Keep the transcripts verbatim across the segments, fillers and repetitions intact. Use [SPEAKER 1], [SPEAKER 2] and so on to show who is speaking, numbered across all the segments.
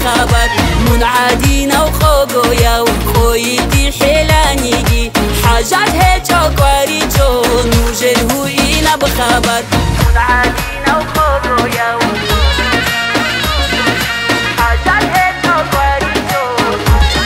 [SPEAKER 1] بخبر منعادينا وخوغويا وخويتي حيلانيجي حاجات هيجا قواري جون وجره إينا بخبر منعادينا وخوغويا حاجات هيجا قواري جون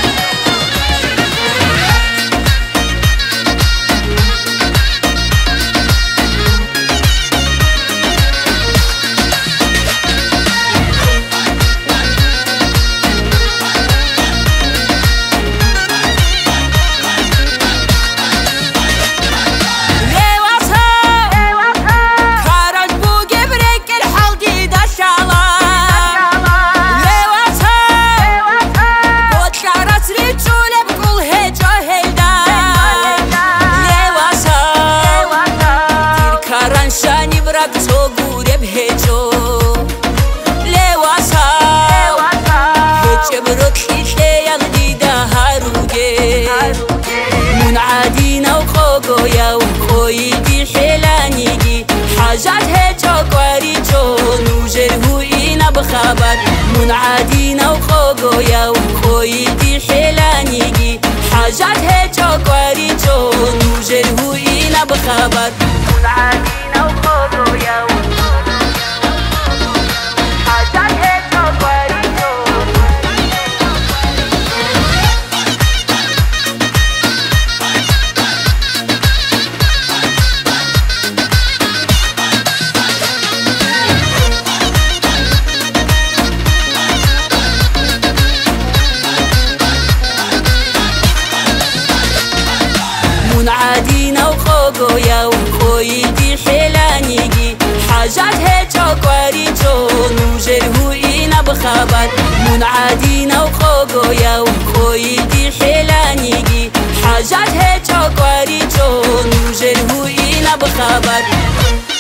[SPEAKER 1] منعادينا وخوغويا وخويتي حيلانيجي حاجات هيجا قواري جون وجره إينا بخبر منعادينا وخوغويا وخويتي حيلانيجي حاجات هيجا قواري جون وجره إينا بخبر منعادينا وخوغويا حاجات هيجا قواري جون منعادينا وخوغويا وخويتي حيلانيجي حاجات هيجا قواري جون وجره إينا بخبر منعادينا وخوغويا وخويتي حيلانيجي حاجات هيجا قواري جون وجره إينا بخبر